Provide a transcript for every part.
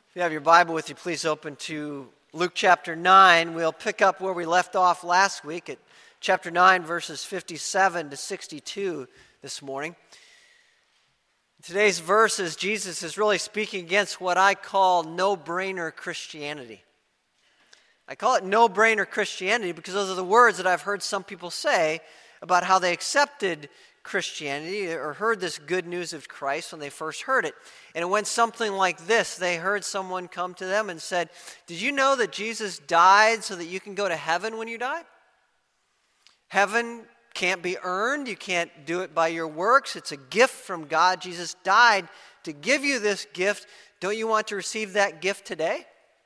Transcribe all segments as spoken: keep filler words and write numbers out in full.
If you have your Bible with you, please open to Luke chapter nine. We'll pick up where we left off last week at chapter nine, verses fifty-seven to sixty-two this morning. In today's verses, Jesus is really speaking against what I call no-brainer Christianity. I call it no-brainer Christianity because those are the words that I've heard some people say about how they accepted Christianity or heard this good news of Christ when they first heard it. And it went something like this. They heard someone come to them and said, "Did you know that Jesus died so that you can go to heaven when you die? Heaven can't be earned. You can't do it by your works. It's a gift from God. Jesus died to give you this gift. Don't you want to receive that gift today?"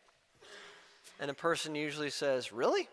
And a person usually says, "Really?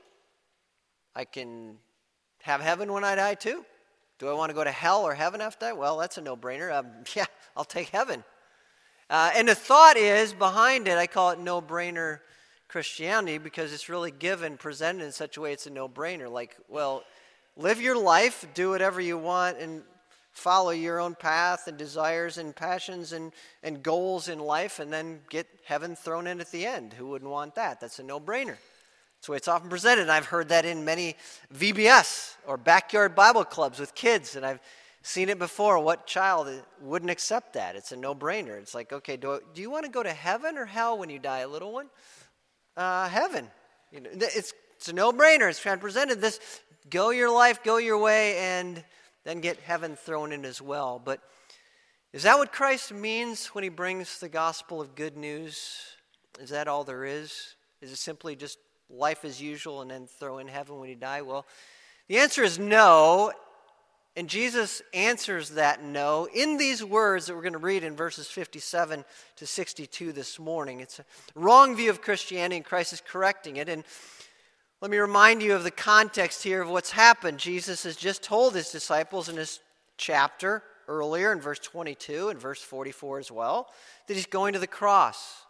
I can have heaven when I die too? Do I want to go to hell or heaven after that? Well, that's a no-brainer. Um, yeah, I'll take heaven." Uh, and the thought is behind it, I call it no-brainer Christianity because it's really given, presented in such a way it's a no-brainer. Like, well, live your life, do whatever you want, and follow your own path and desires and passions and, and goals in life, and then get heaven thrown in at the end. Who wouldn't want that? That's a no-brainer. That's the way it's often presented, and I've heard that in many V B S or backyard Bible clubs with kids, and I've seen it before. What child wouldn't accept that? It's a no-brainer. It's like, okay, do, I, do you want to go to heaven or hell when you die, little one? Uh, heaven. You know, it's, it's a no-brainer. It's kind of presented this, go your life, go your way, and then get heaven thrown in as well. But is that what Christ means when he brings the gospel of good news? Is that all there is? Is it simply just life as usual and then throw in heaven when you die? Well, the answer is no, and Jesus answers that no in these words that we're going to read in verses fifty-seven to sixty-two this morning. It's a wrong view of Christianity, and Christ is correcting it. And let me remind you of the context here of what's happened. Jesus has just told his disciples in this chapter earlier in verse twenty-two and verse forty-four as well that he's going to the cross.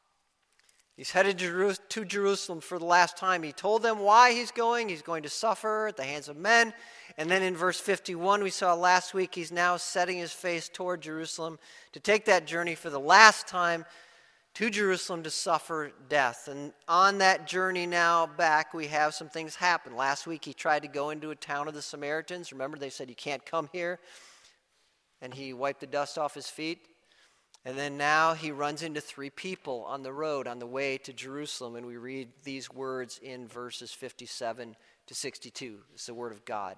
He's headed to Jerusalem for the last time. He told them why he's going. He's going to suffer at the hands of men. And then in verse fifty-one, we saw last week, he's now setting his face toward Jerusalem to take that journey for the last time to Jerusalem to suffer death. And on that journey now back, we have some things happen. Last week, he tried to go into a town of the Samaritans. Remember, they said, "You can't come here." And he wiped the dust off his feet. And then now he runs into three people on the road on the way to Jerusalem, and we read these words in verses fifty-seven to sixty-two. It's the word of God.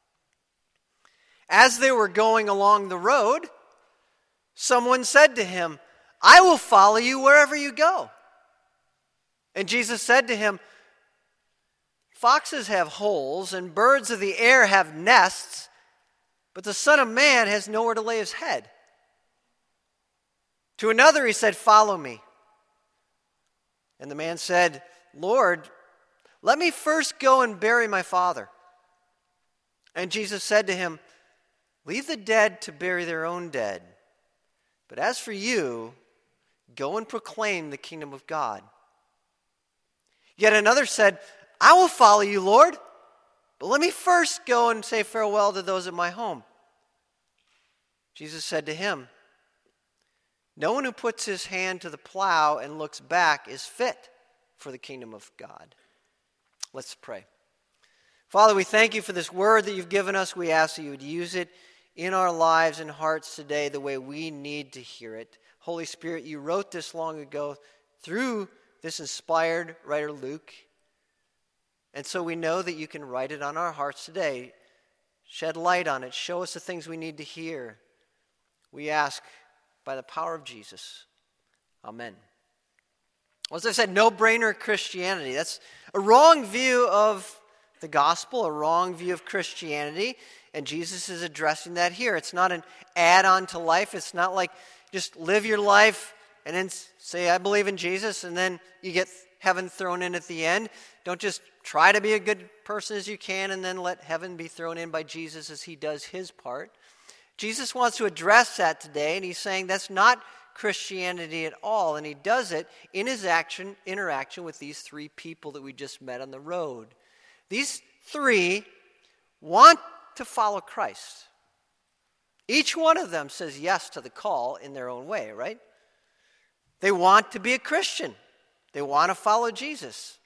As they were going along the road, someone said to him, "I will follow you wherever you go." And Jesus said to him, "Foxes have holes and birds of the air have nests, but the Son of Man has nowhere to lay his head." To another he said, "Follow me." And the man said, "Lord, let me first go and bury my father." And Jesus said to him, "Leave the dead to bury their own dead. But as for you, go and proclaim the kingdom of God." Yet another said, "I will follow you, Lord, but let me first go and say farewell to those at my home." Jesus said to him, "No one who puts his hand to the plow and looks back is fit for the kingdom of God." Let's pray. Father, we thank you for this word that you've given us. We ask that you would use it in our lives and hearts today the way we need to hear it. Holy Spirit, you wrote this long ago through this inspired writer Luke. And so we know that you can write it on our hearts today. Shed light on it. Show us the things we need to hear. We ask by the power of Jesus. Amen. Well, as I said, no-brainer Christianity. That's a wrong view of the gospel, a wrong view of Christianity, and Jesus is addressing that here. It's not an add-on to life. It's not like just live your life and then say, "I believe in Jesus," and then you get heaven thrown in at the end. Don't just try to be a good person as you can and then let heaven be thrown in by Jesus as he does his part. Jesus wants to address that today, and he's saying that's not Christianity at all, and he does it in his action interaction with these three people that we just met on the road. These three want to follow Christ. Each one of them says yes to the call in their own way, right? They want to be a Christian. They want to follow Jesus.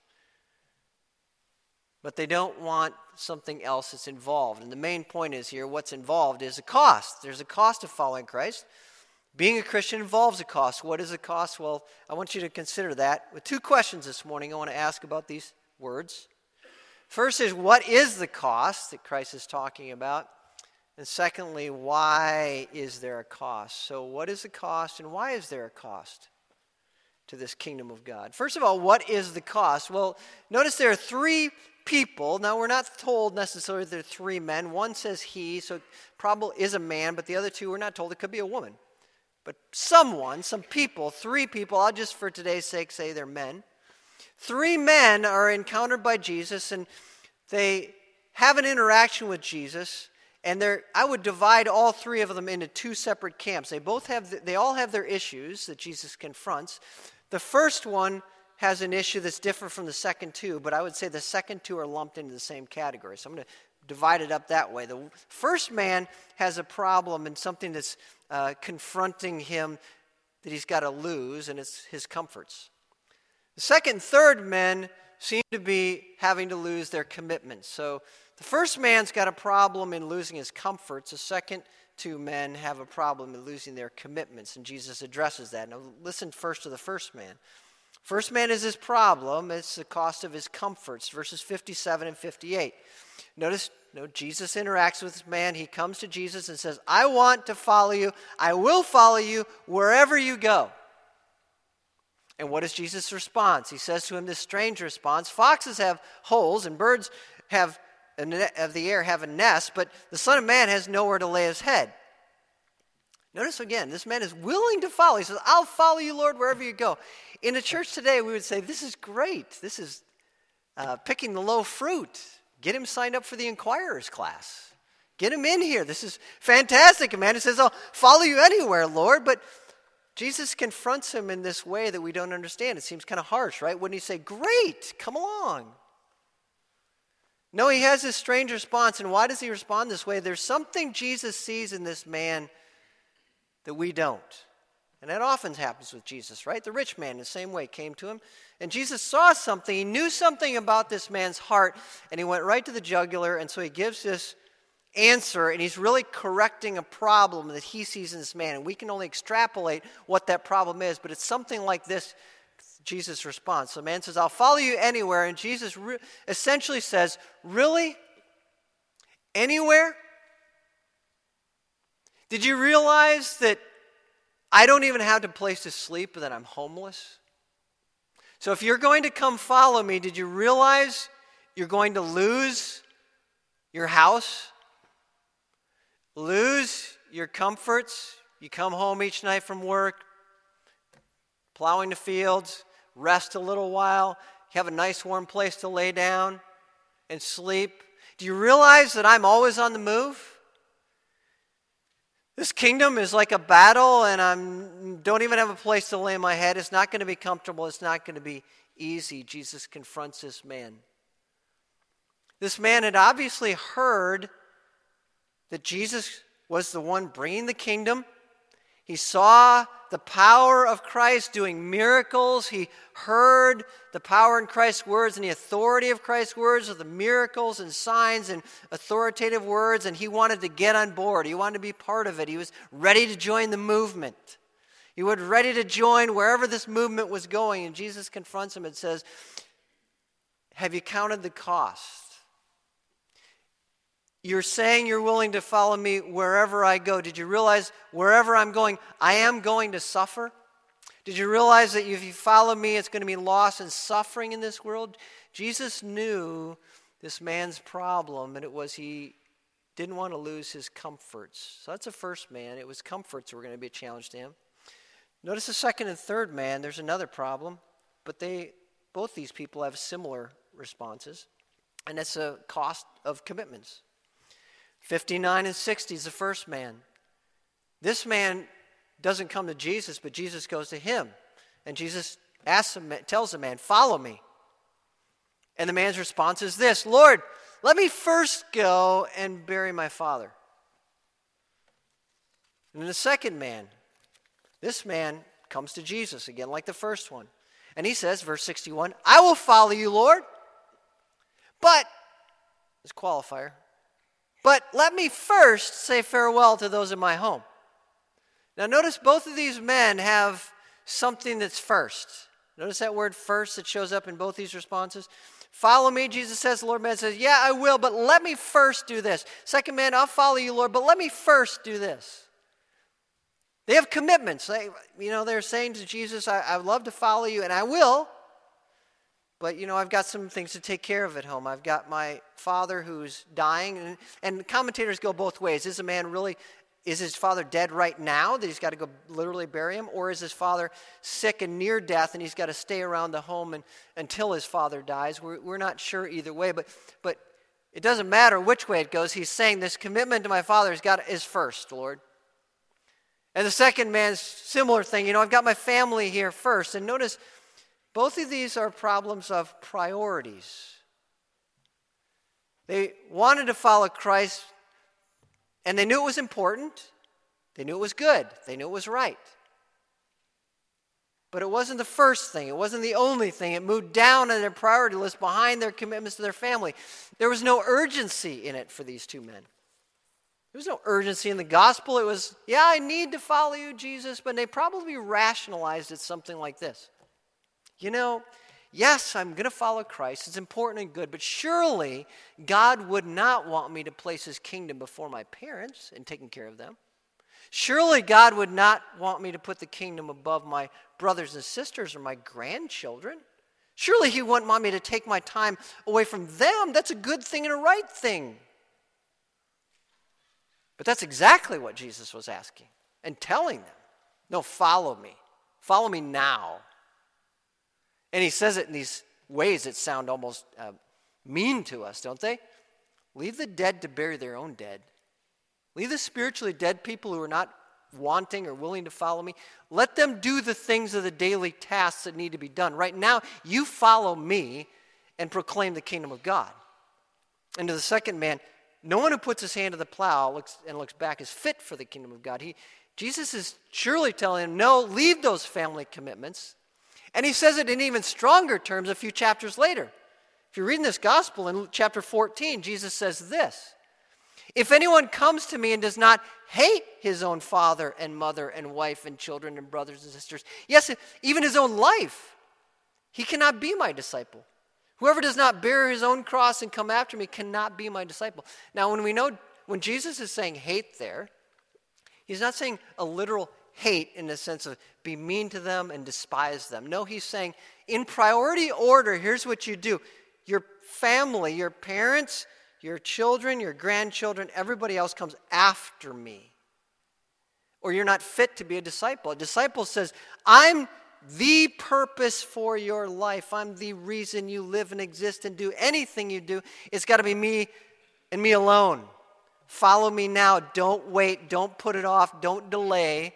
But they don't want something else that's involved. And the main point is here, what's involved is a cost. There's a cost of following Christ. Being a Christian involves a cost. What is a cost? Well, I want you to consider that with two questions this morning I want to ask about these words. First is, what is the cost that Christ is talking about? And secondly, why is there a cost? So what is the cost and why is there a cost to this kingdom of God? First of all, what is the cost? Well, notice there are three people. Now, we're not told necessarily there are three men. One says he, so it probably is a man, but the other two we're not told. It could be a woman. But someone, some people, three people, I'll just for today's sake say they're men. Three men are encountered by Jesus, and they have an interaction with Jesus, and they're, I would divide all three of them into two separate camps. They both have, they all have their issues that Jesus confronts. The first one has an issue that's different from the second two, but I would say the second two are lumped into the same category. So I'm going to divide it up that way. The first man has a problem and something that's uh, confronting him that he's got to lose, and it's his comforts. The second and third men seem to be having to lose their commitments. So the first man's got a problem in losing his comforts. The second two men have a problem in losing their commitments, and Jesus addresses that. Now listen first to the first man. First man is his problem. It's the cost of his comforts, verses fifty-seven and fifty-eight. Notice, no, Jesus interacts with this man. He comes to Jesus and says, I want to follow you. I will follow you wherever you go. And what is Jesus' response? He says to him this strange response. Foxes have holes and birds have a ne- of the air have a nest, but the Son of Man has nowhere to lay his head. Notice again, this man is willing to follow. He says, I'll follow you, Lord, wherever you go. In a church today, we would say, this is great. This is uh, picking the low fruit. Get him signed up for the Inquirer's class. Get him in here. This is fantastic. A man who says, I'll follow you anywhere, Lord. But Jesus confronts him in this way that we don't understand. It seems kind of harsh, right? Wouldn't he say, great, come along? No, he has this strange response. And why does he respond this way? There's something Jesus sees in this man that we don't. And that often happens with Jesus, right? The rich man, the same way, came to him. And Jesus saw something. He knew something about this man's heart. And he went right to the jugular. And so he gives this answer. And he's really correcting a problem that he sees in this man. And we can only extrapolate what that problem is. But it's something like this, Jesus' response. So the man says, I'll follow you anywhere. And Jesus re- essentially says, really? Anywhere? Did you realize that I don't even have a place to sleep and that I'm homeless? So if you're going to come follow me, did you realize you're going to lose your house? Lose your comforts? You come home each night from work, plowing the fields, rest a little while, you have a nice warm place to lay down and sleep. Do you realize that I'm always on the move? This kingdom is like a battle, and I don't even have a place to lay my head. It's not going to be comfortable. It's not going to be easy. Jesus confronts this man. This man had obviously heard that Jesus was the one bringing the kingdom. He saw the power of Christ doing miracles. He heard the power in Christ's words and the authority of Christ's words of the miracles and signs and authoritative words, and he wanted to get on board. He wanted to be part of it. He was ready to join the movement. He was ready to join wherever this movement was going, and Jesus confronts him and says, have you counted the cost? You're saying you're willing to follow me wherever I go. Did you realize wherever I'm going, I am going to suffer? Did you realize that if you follow me, it's going to be loss and suffering in this world? Jesus knew this man's problem, and it was he didn't want to lose his comforts. So that's the first man. It was comforts that were going to be a challenge to him. Notice the second and third man, there's another problem, but they both these people have similar responses, and it's a cost of commitments. fifty-nine and sixty is the first man. This man doesn't come to Jesus, but Jesus goes to him. And Jesus asks him, tells the man, follow me. And the man's response is this, Lord, let me first go and bury my father. And the second man, this man comes to Jesus again like the first one. And he says, verse sixty-one, I will follow you, Lord. But, this qualifier, but let me first say farewell to those in my home. Now notice both of these men have something that's first. Notice that word first that shows up in both these responses. Follow me, Jesus says. The Lord man says, yeah, I will, but let me first do this. Second man, I'll follow you, Lord, but let me first do this. They have commitments. They, you know, they're saying to Jesus, I, I'd love to follow you, and I will, but, you know, I've got some things to take care of at home. I've got my father who's dying, and, and commentators go both ways. Is a man really, is his father dead right now that he's got to go literally bury him, or is his father sick and near death and he's got to stay around the home and, until his father dies? We're, we're not sure either way, but but it doesn't matter which way it goes. He's saying this commitment to my father has got is first, Lord. And the second man's similar thing. You know, I've got my family here first. And notice, both of these are problems of priorities. They wanted to follow Christ, and they knew it was important. They knew it was good. They knew it was right. But it wasn't the first thing. It wasn't the only thing. It moved down on their priority list behind their commitments to their family. There was no urgency in it for these two men. There was no urgency in the gospel. It was, yeah, I need to follow you, Jesus, but they probably rationalized it something like this. You know, yes, I'm going to follow Christ. It's important and good, but surely God would not want me to place his kingdom before my parents and taking care of them. Surely God would not want me to put the kingdom above my brothers and sisters or my grandchildren. Surely he wouldn't want me to take my time away from them. That's a good thing and a right thing. But that's exactly what Jesus was asking and telling them. No, follow me. Follow me now. And he says it in these ways that sound almost uh, mean to us, don't they? Leave the dead to bury their own dead. Leave the spiritually dead people who are not wanting or willing to follow me. Let them do the things of the daily tasks that need to be done. Right now, you follow me and proclaim the kingdom of God. And to the second man, no one who puts his hand to the plow looks, and looks back is fit for the kingdom of God. He, Jesus is surely telling him, no, leave those family commitments. And he says it in even stronger terms a few chapters later. If you're reading this gospel in chapter fourteen, Jesus says this, if anyone comes to me and does not hate his own father and mother and wife and children and brothers and sisters, yes, even his own life, he cannot be my disciple. Whoever does not bear his own cross and come after me cannot be my disciple. Now, when we know, when Jesus is saying hate there, he's not saying a literal hate in the sense of be mean to them and despise them. No, he's saying in priority order, here's what you do. Your family, your parents, your children, your grandchildren, everybody else comes after me. Or you're not fit to be a disciple. A disciple says, I'm the purpose for your life. I'm the reason you live and exist and do anything you do. It's got to be me and me alone. Follow me now. Don't wait. Don't put it off. Don't delay.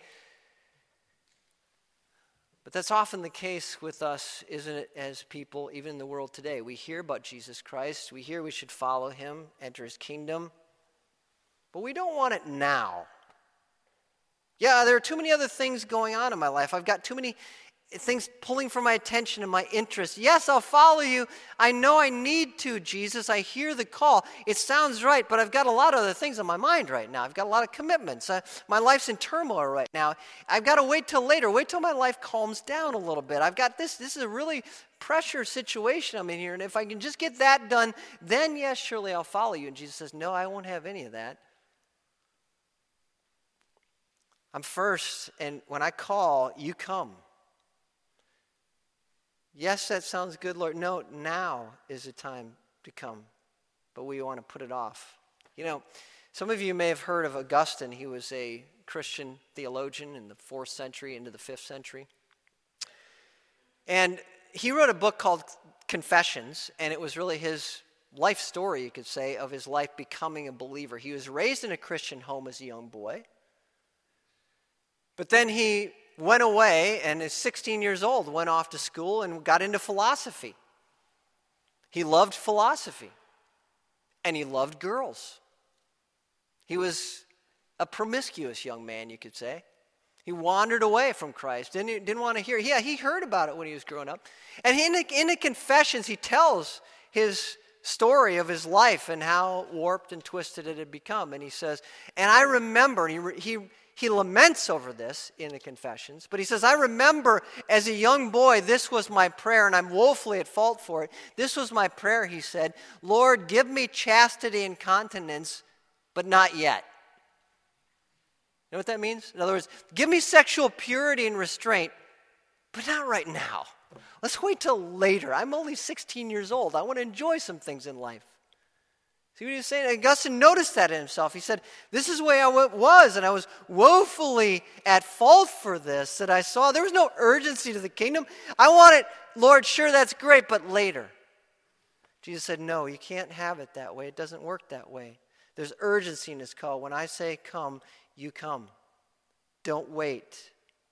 But that's often the case with us, isn't it, as people, even in the world today. We hear about Jesus Christ. We hear we should follow him, enter his kingdom. But we don't want it now. Yeah, there are too many other things going on in my life. I've got too many things pulling for my attention and my interest. Yes, I'll follow you. I know I need to, Jesus. I hear the call. It sounds right, but I've got a lot of other things on my mind right now. I've got a lot of commitments. Uh, my life's in turmoil right now. I've got to wait till later. Wait till my life calms down a little bit. I've got this. This is a really pressure situation I'm in here, and if I can just get that done, then yes, surely I'll follow you. And Jesus says, no, I won't have any of that. I'm first, and when I call, you come. Yes, that sounds good, Lord. No, now is the time to come, but we want to put it off. You know, some of you may have heard of Augustine. He was a Christian theologian in the fourth century into the fifth century. And he wrote a book called Confessions, and it was really his life story, you could say, of his life becoming a believer. He was raised in a Christian home as a young boy. But then he went away and at sixteen years old went off to school and got into philosophy. He loved philosophy and he loved girls. He was a promiscuous young man, you could say. He wandered away from Christ, didn't, didn't want to hear. Yeah, he heard about it when he was growing up. And in the, in the Confessions, he tells his story of his life and how warped and twisted it had become. And he says, and I remember, and he, he, he laments over this in the Confessions, but he says, I remember as a young boy, this was my prayer, and I'm woefully at fault for it. This was my prayer, he said, Lord, give me chastity and continence, but not yet. You know what that means? In other words, give me sexual purity and restraint, but not right now. Let's wait till later. I'm only sixteen years old. I want to enjoy some things in life. See what he's saying? Augustine noticed that in himself. He said, this is the way I was, and I was woefully at fault for this, that I saw there was no urgency to the kingdom. I want it, Lord, sure, that's great, but later. Jesus said, no, you can't have it that way. It doesn't work that way. There's urgency in this call. When I say come, you come. Don't wait.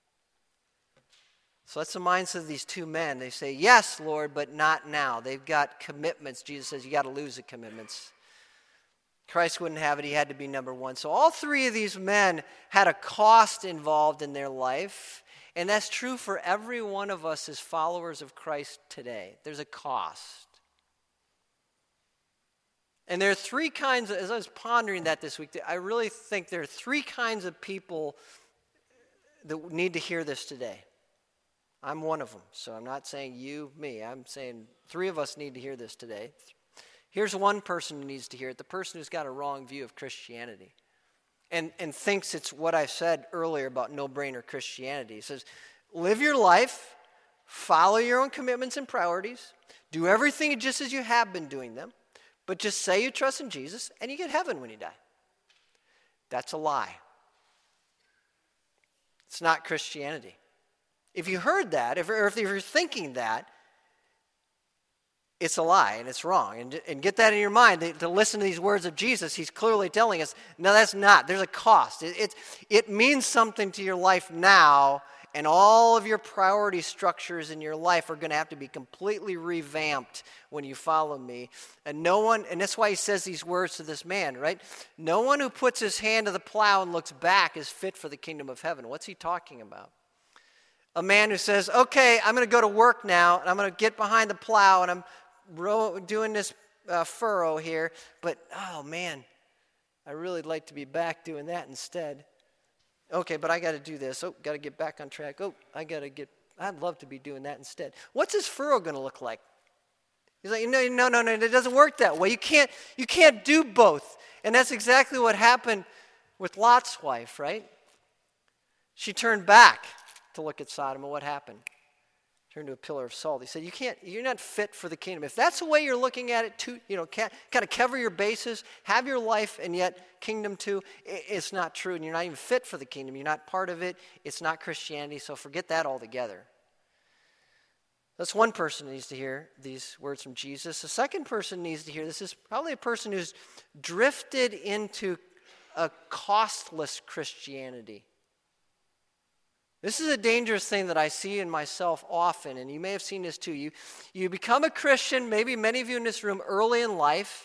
So that's the mindset of these two men. They say, yes, Lord, but not now. They've got commitments. Jesus says, you got to lose the commitments. Christ wouldn't have it. He had to be number one. So all three of these men had a cost involved in their life. And that's true for every one of us as followers of Christ today. There's a cost. And there are three kinds, of, as I was pondering that this week, I really think there are three kinds of people that need to hear this today. I'm one of them, so I'm not saying you, me. I'm saying three of us need to hear this today. Here's one person who needs to hear it, the person who's got a wrong view of Christianity and, and thinks it's what I said earlier about no-brainer Christianity. He says, live your life, follow your own commitments and priorities, do everything just as you have been doing them, but just say you trust in Jesus and you get heaven when you die. That's a lie. It's not Christianity. If you heard that, if, or if you're thinking that, it's a lie and it's wrong. And, and get that in your mind, to, to listen to these words of Jesus. He's clearly telling us, no, that's not. There's a cost. It, it, it means something to your life now, and all of your priority structures in your life are going to have to be completely revamped when you follow me. And no one, and that's why he says these words to this man, right? No one who puts his hand to the plow and looks back is fit for the kingdom of heaven. What's he talking about? A man who says, okay, I'm going to go to work now, and I'm going to get behind the plow, and I'm row, doing this uh, furrow here, but, oh, man, I really like to be back doing that instead. Okay, but I got to do this. Oh, got to get back on track. Oh, I got to get, I'd love to be doing that instead. What's his furrow going to look like? He's like, no, no, no, no, it doesn't work that way. You can't, you can't do both. And that's exactly what happened with Lot's wife, right? She turned back to look at Sodom, and what happened? Turned to a pillar of salt. He said, you can't, you're not fit for the kingdom. If that's the way you're looking at it, to, you know, kind of cover your bases, have your life, and yet kingdom too, it's not true, and you're not even fit for the kingdom. You're not part of it. It's not Christianity, so forget that altogether. That's one person who needs to hear these words from Jesus. The second person needs to hear this is probably a person who's drifted into a costless Christianity. This is a dangerous thing that I see in myself often, and you may have seen this too. You, you become a Christian, maybe many of you in this room, early in life.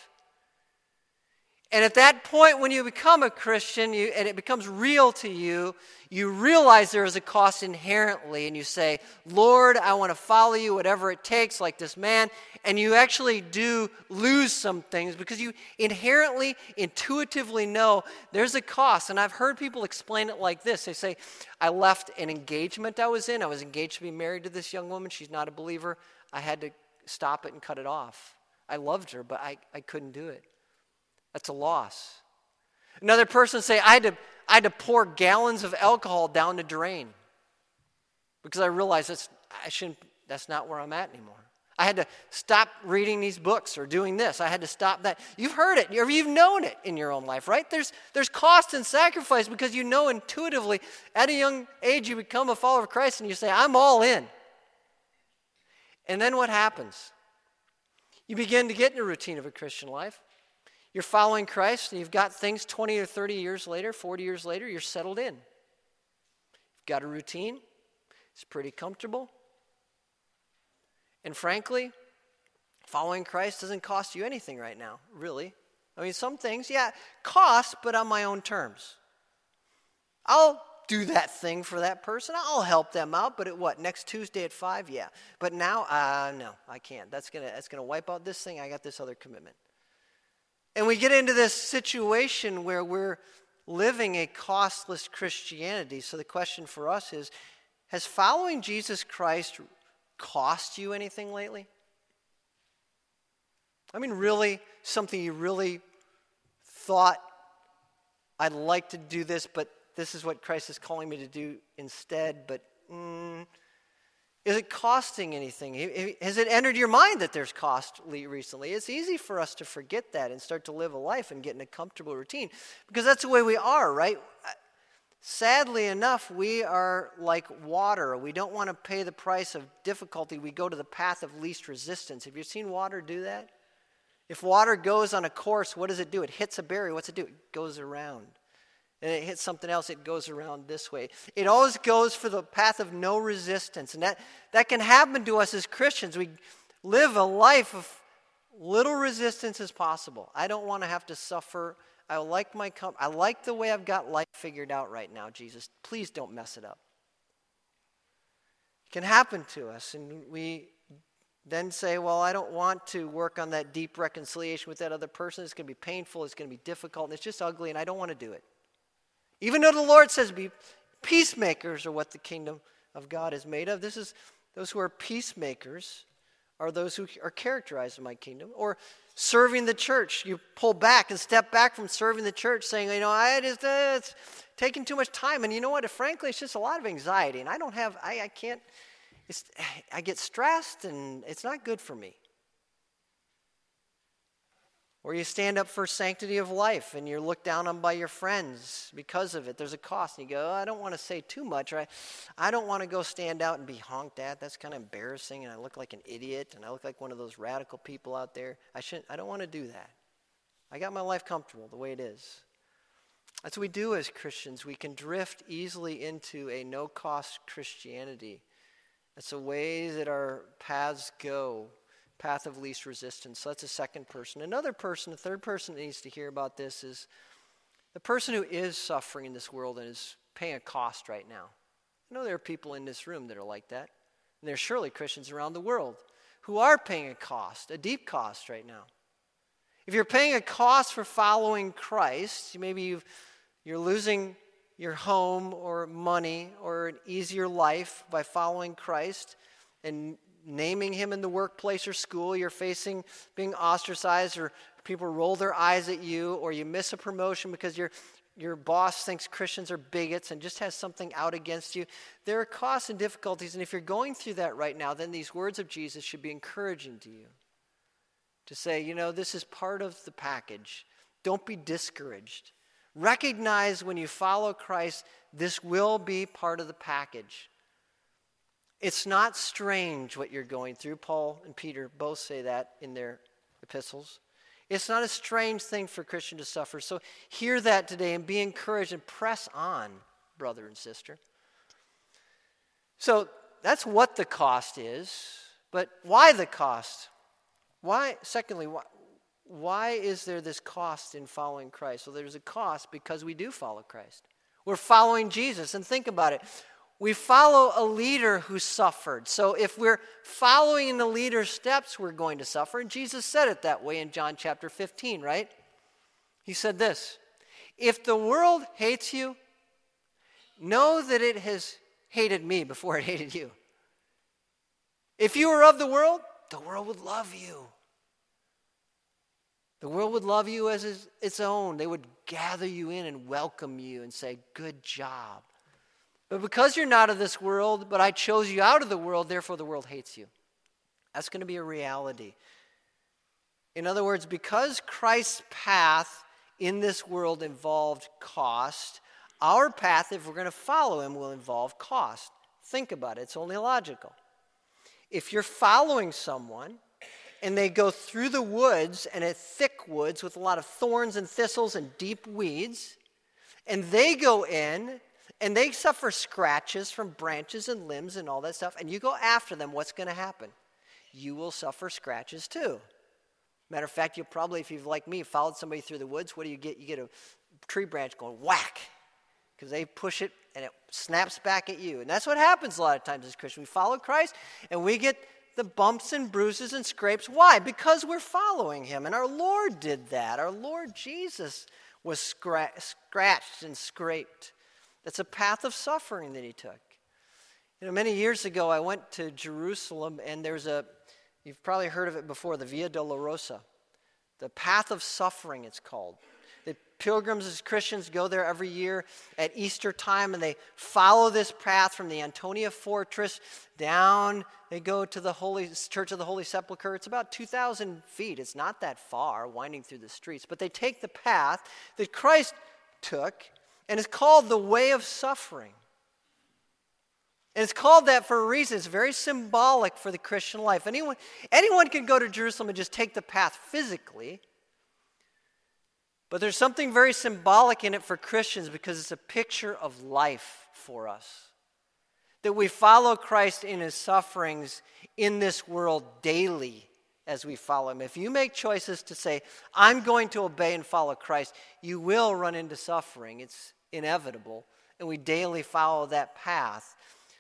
And at that point when you become a Christian you, and it becomes real to you, you realize there is a cost inherently, and you say, Lord, I want to follow you, whatever it takes, like this man. And you actually do lose some things because you inherently, intuitively know there's a cost. And I've heard people explain it like this. They say, I left an engagement I was in. I was engaged to be married to this young woman. She's not a believer. I had to stop it and cut it off. I loved her, but I, I couldn't do it. That's a loss. Another person say, I had to, I had to pour gallons of alcohol down the drain because I realized that's, I shouldn't, that's not where I'm at anymore. I had to stop reading these books or doing this. I had to stop that. You've heard it, or you've known it in your own life, right? There's, there's cost and sacrifice because you know intuitively at a young age you become a follower of Christ and you say, I'm all in. And then what happens? You begin to get in a routine of a Christian life. You're following Christ, and you've got things twenty or thirty years later, forty years later, you're settled in. You've got a routine. It's pretty comfortable. And frankly, following Christ doesn't cost you anything right now, really. I mean, some things, yeah, cost, but on my own terms. I'll do that thing for that person. I'll help them out, but at what, next Tuesday at five? Yeah. But now, uh, no, I can't. That's going to that's gonna wipe out this thing. I got this other commitment. And we get into this situation where we're living a costless Christianity. So the question for us is, has following Jesus Christ cost you anything lately? I mean, really, something you really thought, I'd like to do this, but this is what Christ is calling me to do instead. But mm, is it costing anything? Has it entered your mind that there's cost recently? It's easy for us to forget that and start to live a life and get in a comfortable routine, because that's the way we are, right? Sadly enough, we are like water. We don't want to pay the price of difficulty. We go to the path of least resistance. Have you seen water do that? If water goes on a course, what does it do? It hits a barrier. What's it do? It goes around. And it hits something else, it goes around this way. It always goes for the path of no resistance. And that, that can happen to us as Christians. We live a life of little resistance as possible. I don't want to have to suffer. I like my com- I like the way I've got life figured out right now, Jesus. Please don't mess it up. It can happen to us, and we then say, well, I don't want to work on that deep reconciliation with that other person. It's going to be painful, it's going to be difficult, and it's just ugly, and I don't want to do it. Even though the Lord says be peacemakers are what the kingdom of God is made of. This is those who are peacemakers are those who are characterized in my kingdom. Or serving the church. You pull back and step back from serving the church, saying, you know, I just, uh, it's taking too much time. And you know what? Frankly, it's just a lot of anxiety. And I don't have, I, I can't, it's, I get stressed and it's not good for me. Or you stand up for sanctity of life and you're looked down on by your friends because of it. There's a cost. And you go, oh, I don't want to say too much. Or I, I don't want to go stand out and be honked at. That's kind of embarrassing. And I look like an idiot. And I look like one of those radical people out there. I shouldn't. I don't want to do that. I got my life comfortable the way it is. That's what we do as Christians. We can drift easily into a no-cost Christianity. That's the way that our paths go. Path of least resistance. So that's a second person. Another person, a third person that needs to hear about this is the person who is suffering in this world and is paying a cost right now. I know there are people in this room that are like that. And there are surely Christians around the world who are paying a cost, a deep cost right now. If you're paying a cost for following Christ, maybe you've, you're losing your home or money or an easier life by following Christ and naming him in the workplace or school, you're facing being ostracized, or people roll their eyes at you, or you miss a promotion because your your boss thinks Christians are bigots and just has something out against you. There are costs and difficulties, and if you're going through that right now, then these words of Jesus should be encouraging to you. To say, you know, this is part of the package. Don't be discouraged. Recognize when you follow Christ, this will be part of the package. It's not strange what you're going through. Paul and Peter both say that in their epistles. It's not a strange thing for a Christian to suffer. So hear that today and be encouraged and press on, brother and sister. So that's what the cost is. But why the cost? Why, secondly, why, why is there this cost in following Christ? Well, there's a cost because we do follow Christ. We're following Jesus. And think about it. We follow a leader who suffered. So if we're following in the leader's steps, we're going to suffer. And Jesus said it that way in John chapter fifteen, right? He said this, if the world hates you, know that it has hated me before it hated you. If you were of the world, the world would love you. The world would love you as its own. They would gather you in and welcome you and say, good job. But because you're not of this world, but I chose you out of the world, therefore the world hates you. That's going to be a reality. In other words, because Christ's path in this world involved cost, our path, if we're going to follow him, will involve cost. Think about it. It's only logical. If you're following someone and they go through the woods, and a thick woods with a lot of thorns and thistles and deep weeds, and they go in and they suffer scratches from branches and limbs and all that stuff, and you go after them, what's going to happen? You will suffer scratches too. Matter of fact, you'll probably, if you've, like me, followed somebody through the woods, what do you get? You get a tree branch going whack, because they push it and it snaps back at you. And that's what happens a lot of times as Christians. We follow Christ, and we get the bumps and bruises and scrapes. Why? Because we're following him, and our Lord did that. Our Lord Jesus was scra- scratched and scraped. That's a path of suffering that he took. You know, many years ago, I went to Jerusalem, and there's a, you've probably heard of it before, the Via Dolorosa. The path of suffering, it's called. The pilgrims as Christians go there every year at Easter time, and they follow this path from the Antonia Fortress down. They go to the Holy Church of the Holy Sepulchre. It's about two thousand feet. It's not that far, winding through the streets. But they take the path that Christ took, and it's called the Way of Suffering. And it's called that for a reason. It's very symbolic for the Christian life. Anyone, anyone can go to Jerusalem and just take the path physically. But there's something very symbolic in it for Christians because it's a picture of life for us. That we follow Christ in his sufferings in this world daily as we follow him. If you make choices to say, I'm going to obey and follow Christ, you will run into suffering. It's inevitable. And we daily follow that path.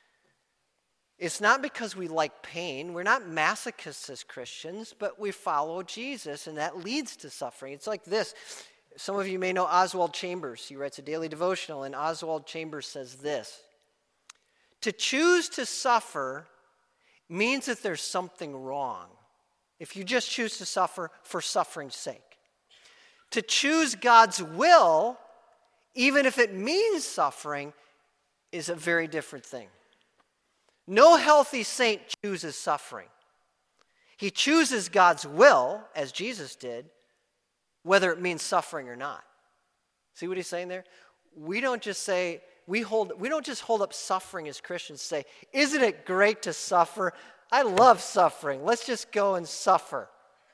It's not because we like pain. We're not masochists as Christians, but we follow Jesus, and that leads to suffering. It's like this. Some of you may know Oswald Chambers. He writes a daily devotional, and Oswald Chambers says this: to choose to suffer means that there's something wrong. If you just choose to suffer for suffering's sake. To choose God's will, even if it means suffering, is a very different thing. No healthy saint chooses suffering. He chooses God's will, as Jesus did, whether it means suffering or not. See what he's saying there? We don't just say, we hold, we don't just hold up suffering as Christians and say, isn't it great to suffer? I love suffering. Let's just go and suffer.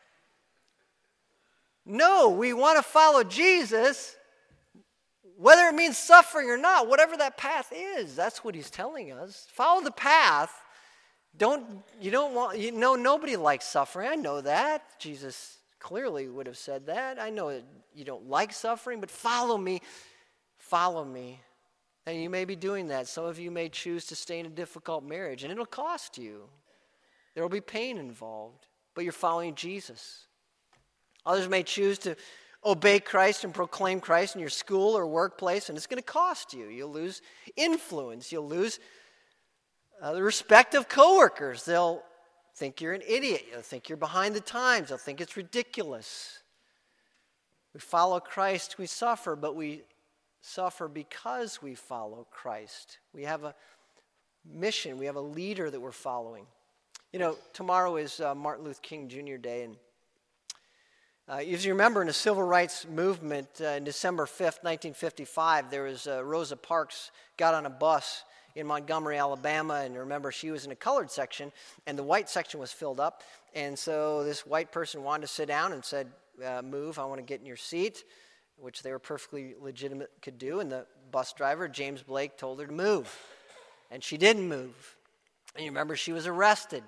No, we want to follow Jesus, whether it means suffering or not, whatever that path is. That's what he's telling us. Follow the path. Don't, you don't want, you know, nobody likes suffering. I know that. Jesus clearly would have said that. I know that you don't like suffering, but follow me. Follow me. And you may be doing that. Some of you may choose to stay in a difficult marriage, and it'll cost you. There will be pain involved, but you're following Jesus. Others may choose to obey Christ and proclaim Christ in your school or workplace, and it's going to cost you. You'll lose influence. You'll lose uh, the respect of coworkers. They'll think you're an idiot. They'll think you're behind the times. They'll think it's ridiculous. We follow Christ, we suffer, but we suffer because we follow Christ. We have a mission. We have a leader that we're following. You know, tomorrow is uh, Martin Luther King Junior Day, and Uh, as you remember, in the civil rights movement, uh, in December fifth, nineteen fifty-five, there was uh, Rosa Parks got on a bus in Montgomery, Alabama, and remember, she was in a colored section, and the white section was filled up, and so this white person wanted to sit down and said, uh, move, I want to get in your seat, which they were perfectly legitimate, could do, and the bus driver, James Blake, told her to move, and she didn't move, and you remember, she was arrested,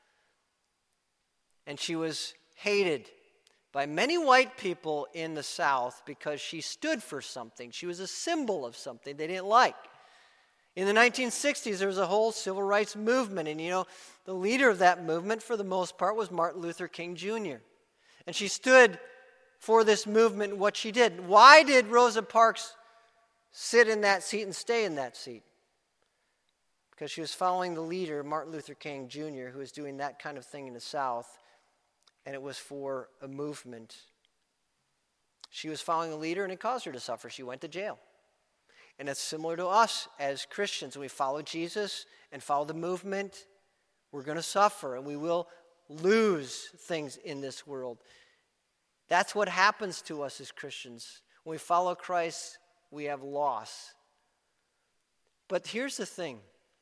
and she was hated by many white people in the South because she stood for something. She was a symbol of something they didn't like. In the nineteen sixties, there was a whole civil rights movement, and you know, the leader of that movement, for the most part, was Martin Luther King Junior And she stood for this movement and what she did. Why did Rosa Parks sit in that seat and stay in that seat? Because she was following the leader, Martin Luther King Junior, who was doing that kind of thing in the South. And it was for a movement. She was following a leader, and it caused her to suffer. She went to jail. And it's similar to us as Christians. When we follow Jesus and follow the movement, we're going to suffer, and we will lose things in this world. That's what happens to us as Christians. When we follow Christ, we have loss. But here's the thing.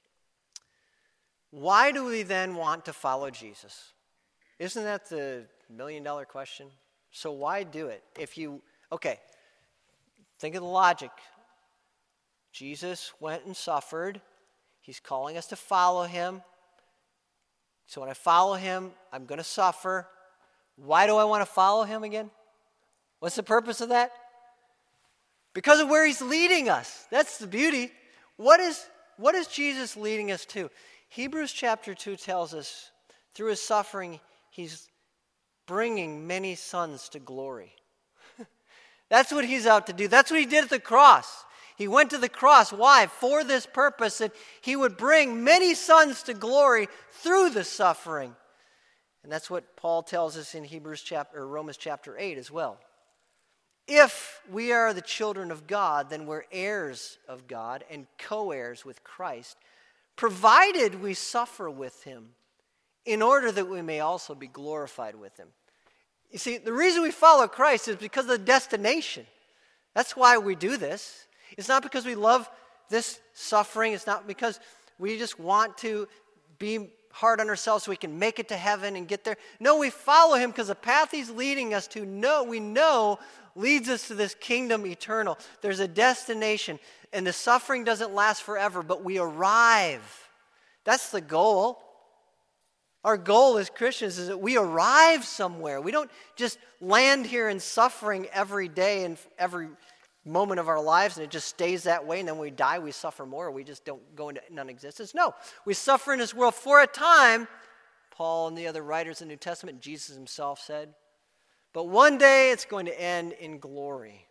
Why do we then want to follow Jesus? Isn't that the million dollar question? So why do it? If you, okay, think of the logic. Jesus went and suffered. He's calling us to follow him. So when I follow him, I'm going to suffer. Why do I want to follow him again? What's the purpose of that? Because of where he's leading us. That's the beauty. what is, what is Jesus leading us to? Hebrews chapter two tells us through his suffering, he's bringing many sons to glory. That's what he's out to do. That's what he did at the cross. He went to the cross. Why? For this purpose, that he would bring many sons to glory through the suffering. And that's what Paul tells us in Hebrews chapter or Romans chapter eight as well. If we are the children of God, then we're heirs of God and co-heirs with Christ, provided we suffer with him, in order that we may also be glorified with him. You see, the reason we follow Christ is because of the destination. That's why we do this. It's not because we love this suffering. It's not because we just want to be hard on ourselves so we can make it to heaven and get there. No, we follow him because the path he's leading us to, know, we know, leads us to this kingdom eternal. There's a destination, and the suffering doesn't last forever, but we arrive. That's the goal. Our goal as Christians is that we arrive somewhere. We don't just land here in suffering every day and every moment of our lives, and it just stays that way, and then when we die, we suffer more, or we just don't go into non-existence. No, we suffer in this world for a time. Paul and the other writers in the New Testament, Jesus himself said, but one day it's going to end in glory.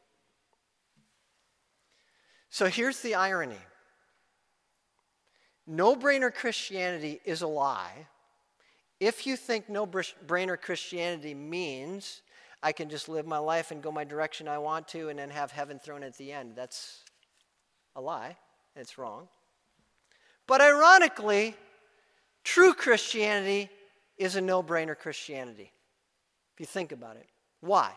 So here's the irony. No-brainer Christianity is a lie if you think no-brainer Christianity means I can just live my life and go my direction I want to and then have heaven thrown at the end. That's a lie. It's wrong. But ironically, true Christianity is a no-brainer Christianity, if you think about it. Why?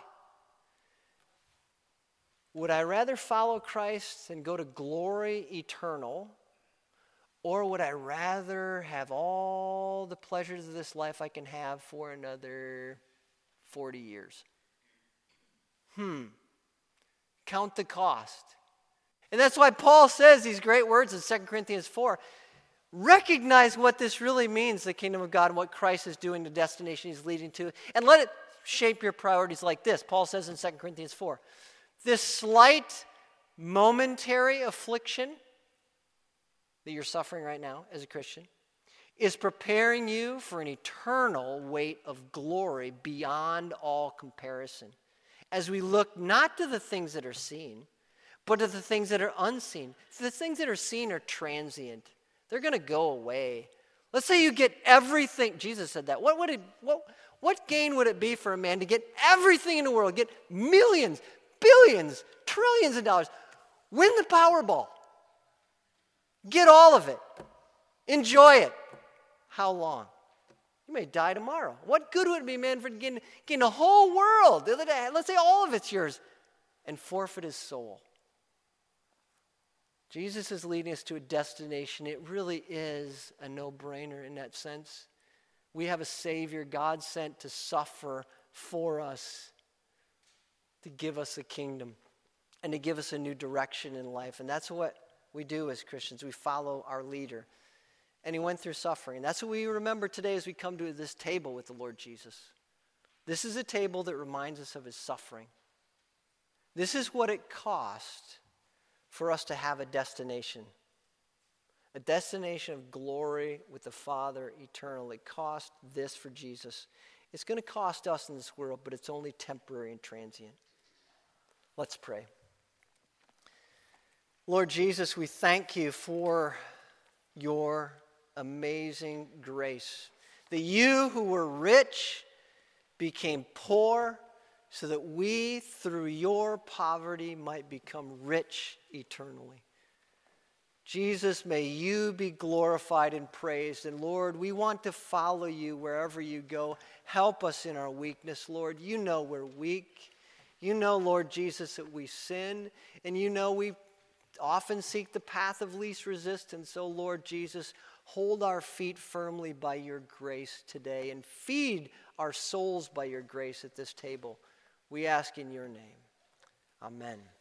Would I rather follow Christ and go to glory eternal, or would I rather have all the pleasures of this life I can have for another forty years? Hmm. Count the cost. And that's why Paul says these great words in Second Corinthians four. Recognize what this really means, the kingdom of God, and what Christ is doing, the destination he's leading to, and let it shape your priorities like this. Paul says in Second Corinthians four, this slight momentary affliction that you're suffering right now as a Christian is preparing you for an eternal weight of glory beyond all comparison, as we look not to the things that are seen, but to the things that are unseen. The things that are seen are transient. They're going to go away. Let's say you get everything. Jesus said that. What would it, what, what gain would it be for a man to get everything in the world, get millions, billions, trillions of dollars, win the Powerball, get all of it, enjoy it? How long? You may die tomorrow. What good would it be, man, for getting, getting the whole world? Let's say all of it's yours, and forfeit his soul. Jesus is leading us to a destination. It really is a no-brainer in that sense. We have a Savior God sent to suffer for us, to give us a kingdom, and to give us a new direction in life. And that's what we do as Christians. We follow our leader. And he went through suffering. And that's what we remember today as we come to this table with the Lord Jesus. This is a table that reminds us of his suffering. This is what it cost for us to have a destination. A destination of glory with the Father eternal. It cost this for Jesus. It's going to cost us in this world, but it's only temporary and transient. Let's pray. Lord Jesus, we thank you for your amazing grace. That you who were rich became poor so that we, through your poverty, might become rich eternally. Jesus, may you be glorified and praised. And Lord, we want to follow you wherever you go. Help us in our weakness, Lord. You know we're weak. You know, Lord Jesus, that we sin. And you know we often seek the path of least resistance. So, Lord Jesus, hold our feet firmly by your grace today and feed our souls by your grace at this table. We ask in your name. Amen.